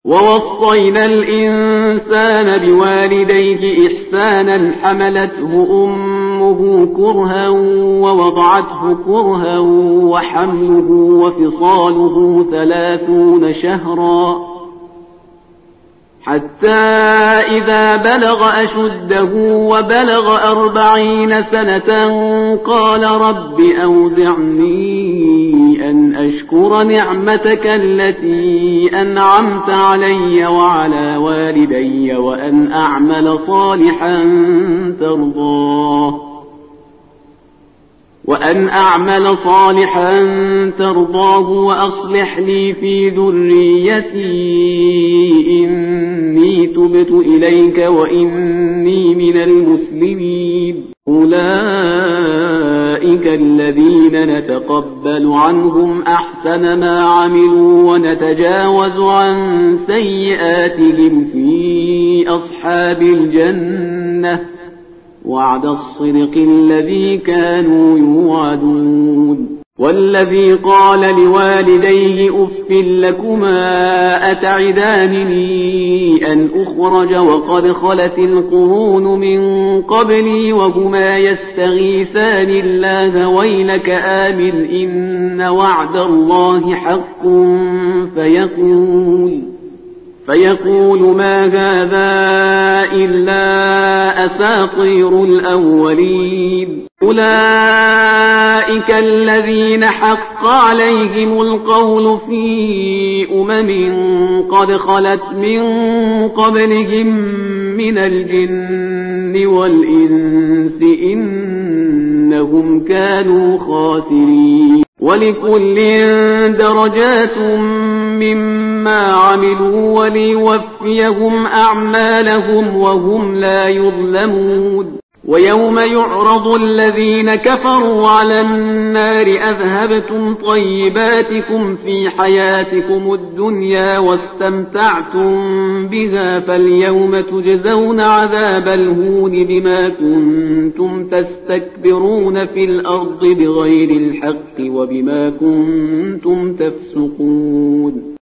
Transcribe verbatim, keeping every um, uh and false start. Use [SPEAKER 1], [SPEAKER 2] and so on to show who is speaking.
[SPEAKER 1] ووصينا الإنسان بوالديه إحسانا حملته أمه كرها ووضعته كرها وحمله وفصاله ثلاثون شهرا حتى إذا بلغ أشده وبلغ أربعين سنة قال رب أوزعني أن أشكر نعمتك التي أنعمت علي وعلى والدي وأن أعمل صالحا ترضاه وأن أعمل صالحا ترضاه وأصلح لي في ذريتي إني تبت إليك وإني من المسلمين أولئك الذين نتقبل عنهم أحسن ما عملوا ونتجاوز عن سيئاتهم في أصحاب الجنة وعد الصدق الذي كانوا يوعدون والذي قال لوالديه أف لكما أتعدانني أن أخرج وقد خلت القرون من قبلي وهما يستغيثان الله ويلك آمن إن وعد الله حق فيقول فيقول ما هذا إلا أساطير الأولين أولئك الذين حق عليهم القول في أمم قد خلت من قبلهم من الجن والإنس إنهم كانوا خاسرين ولكل درجات مما عملوا وليوفيهم أعمالهم وهم لا يظلمون ويوم يعرض الذين كفروا على النار أذهبتم طيباتكم في حياتكم الدنيا واستمتعتم بها فاليوم تجزون عذاب الهون بما كنتم تستكبرون في الأرض بغير الحق وبما كنتم تفسقون